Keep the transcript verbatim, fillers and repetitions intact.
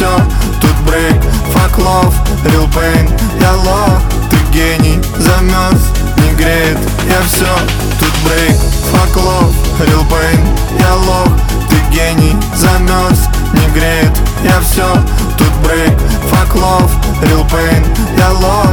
все, тут брейк, fuck love, real pain. Я лох, ты гений, замерз, не греет. Я все, тут брейк, fuck love, real pain. Я лох, ты гений, замерз, не греет. Я все, тут брейк, fuck love, real pain. Я лох.